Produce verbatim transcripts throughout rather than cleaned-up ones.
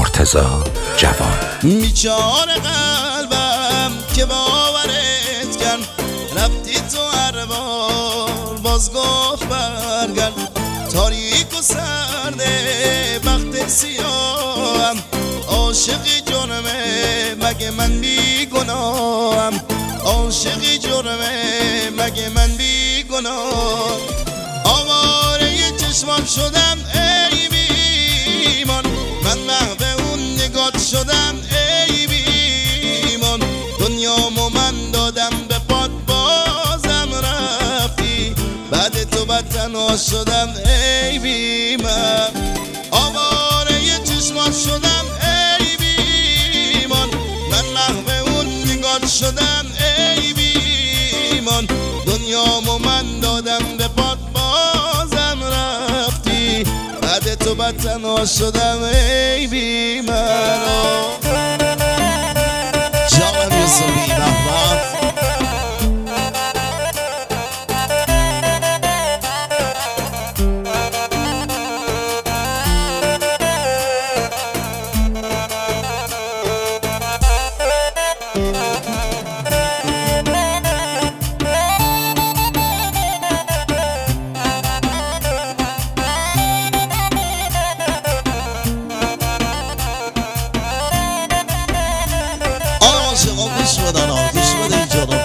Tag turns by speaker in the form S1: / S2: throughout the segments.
S1: مرتضی جوان.
S2: بیچاره قلبم که باورت کن، رفتی تو هر بار باز گفت برگرد. تاریک و سرده وقت سیاهم، عاشقی جرمه مگه من بی گناهم، عاشقی جرمه مگه من بی گناه. آواره چشمام شدم ای بیمان، من محو اون نگات شدم ای بیمان. دنیامو من دادم به پات بازم رفتی، بعد تو بد تنها شدم ای بیمان. آواره چشمام شدم ای بیمان، من محو اون نگات شدم ای بیمان. دنیامو من دادم به پات بازم رفتی، بعد تو بد تنها شدم ای بیمان. جانم یوسفی بهبان. گوش بدن ها، گوش بده این جانم.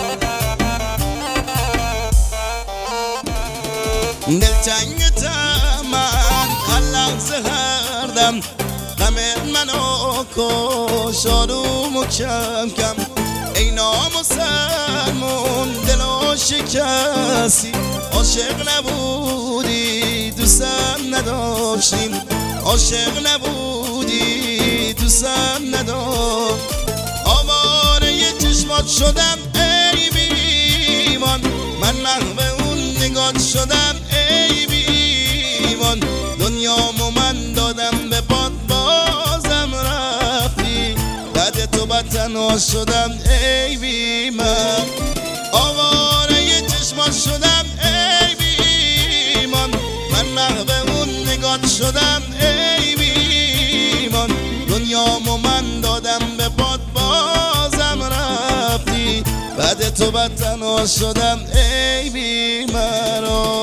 S2: دلتنگتم من هر لحظه هر دم، غم منو کش آروم و کم کم. ای نامسلمون دلو شکستی، عاشق نبودی دوستم نداشتیم، عاشق نبودی دوستم نداشتیم. چشمات شدم ای بیمان، من محو اون نگات شدم ای بیمان. دنیامو من دادم به پات بازم رفتی، بعد تو بد تنها شدم ای بیمان. آواره چشمات شدم ای بیمان، من محو اون نگات شدم ای بیمان. دنیامو من دادم به پات بازم رفتی، بعد تو بد تنها شدم ای بیمارو.